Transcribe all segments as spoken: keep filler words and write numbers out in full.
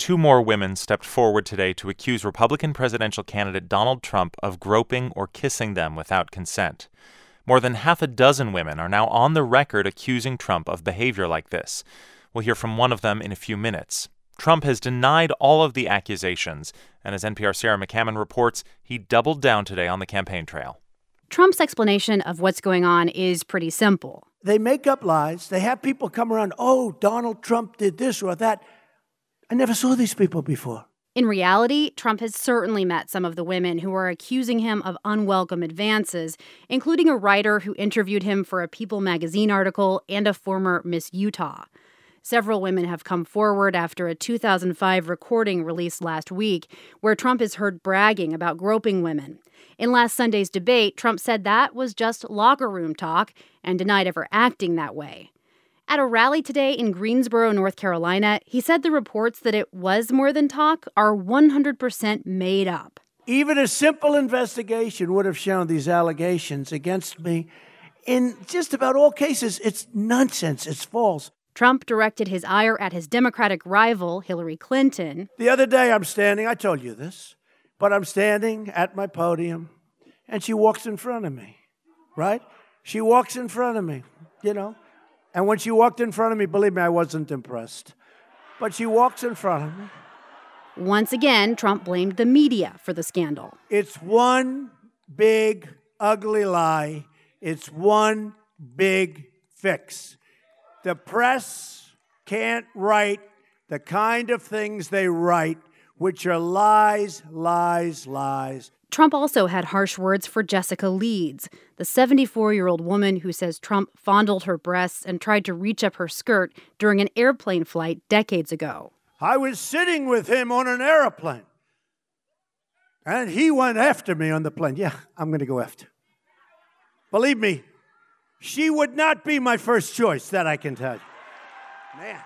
two more women stepped forward today to accuse Republican presidential candidate Donald Trump of groping or kissing them without consent. More than half a dozen women are now on the record accusing Trump of behavior like this. We'll hear from one of them in a few minutes. Trump has denied all of the accusations, and as N P R's Sarah McCammon reports, he doubled down today on the campaign trail. Trump's explanation of what's going on is pretty simple. They make up lies. They have people come around, oh, Donald Trump did this or that. I never saw these people before. In reality, Trump has certainly met some of the women who are accusing him of unwelcome advances, including a writer who interviewed him for a People magazine article and a former Miss Utah. Several women have come forward after a two thousand five recording released last week where Trump is heard bragging about groping women. In last Sunday's debate, Trump said that was just locker room talk and denied ever acting that way. At a rally today in Greensboro, North Carolina, he said the reports that it was more than talk are one hundred percent made up. Even a simple investigation would have shown these allegations against me. In just about all cases, it's nonsense. It's false. Trump directed his ire at his Democratic rival, Hillary Clinton. The other day I'm standing, I told you this, but I'm standing at my podium, and she walks in front of me, right? She walks in front of me, you know. And when she walked in front of me, believe me, I wasn't impressed. But she walks in front of me. Once again, Trump blamed the media for the scandal. It's one big, ugly lie. It's one big fix. The press can't write the kind of things they write, which are lies, lies, lies. Trump also had harsh words for Jessica Leeds, the seventy-four-year-old woman who says Trump fondled her breasts and tried to reach up her skirt during an airplane flight decades ago. I was sitting with him on an airplane, and he went after me on the plane. Yeah, I'm going to go after. Believe me, she would not be my first choice, that I can tell you. Man,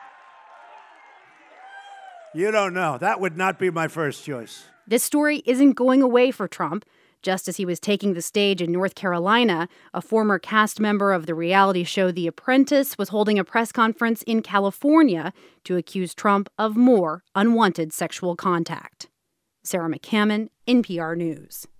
you don't know. That would not be my first choice. This story isn't going away for Trump. Just as he was taking the stage in North Carolina, a former cast member of the reality show The Apprentice was holding a press conference in California to accuse Trump of more unwanted sexual contact. Sarah McCammon, N P R News.